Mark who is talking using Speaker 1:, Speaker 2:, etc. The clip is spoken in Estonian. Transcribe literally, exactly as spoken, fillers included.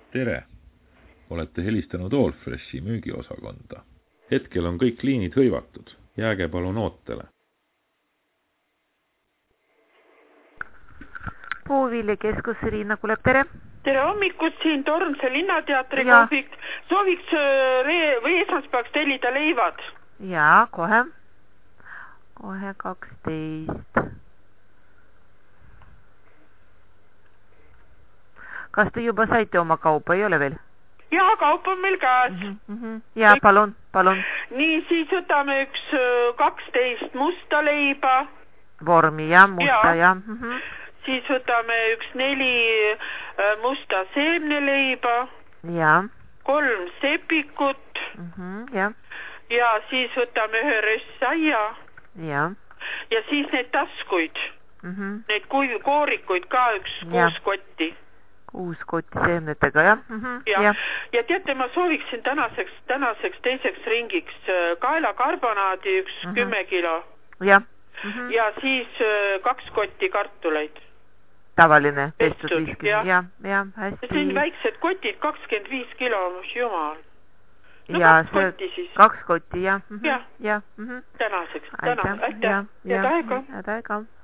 Speaker 1: tere! Olete helistanud Allfreshi müügiosakonda. Hetkel on kõik liinid hõivatud. Jääge palun ootele.
Speaker 2: Puuviljakeskus Riina Kulep, tere!
Speaker 3: Tere hommikut, siin Tormse linnateatri konflikt. Sooviks re- või esmaspäevaks tellida leivad.
Speaker 2: Jaa, kohe. Kohe kaksteist. Kas te juba saite oma kaupa, ei ole veel?
Speaker 3: Jaa, kaup on meil käes.
Speaker 2: Mm -hmm. Jaa, palun, palun.
Speaker 3: Nii, siis võtame üks kaksteist musta leiba.
Speaker 2: Vormi, jah, musta, jah. Mm -hmm.
Speaker 3: Siis võtame üks neli musta seemneleiba.
Speaker 2: Jaa.
Speaker 3: Kolm sepikut.
Speaker 2: Mm -hmm, jah.
Speaker 3: Ja siis võtame ühe rössaia.
Speaker 2: Jaa.
Speaker 3: Ja siis need taskuid.
Speaker 2: Mm -hmm.
Speaker 3: Neid kui, koorikuid ka üks
Speaker 2: ja.
Speaker 3: kuus kotti.
Speaker 2: Kuus kotti seemnetega, jah. Mm -hmm,
Speaker 3: ja.
Speaker 2: ja.
Speaker 3: ja teate, ma sooviksin tänaseks, tänaseks teiseks ringiks kaelakarbonaadi üks mm -hmm. kümme kilo.
Speaker 2: Jah. Mm -hmm.
Speaker 3: Ja siis kaks kotti kartuleid.
Speaker 2: Tavaline, pestud viiskümmend,
Speaker 3: ja,
Speaker 2: ja, ja, hästi.
Speaker 3: Ja see on väiksed kotid, kakskümmend viis kilo, jumal. No
Speaker 2: ja,
Speaker 3: kaks kotti siis.
Speaker 2: Kaks kotti, jah. Mm -hmm.
Speaker 3: Ja,
Speaker 2: ja. Mm -hmm.
Speaker 3: tänaseks, täna, aitäh.
Speaker 2: Ja,
Speaker 3: ja, ja taega.
Speaker 2: Ja taega.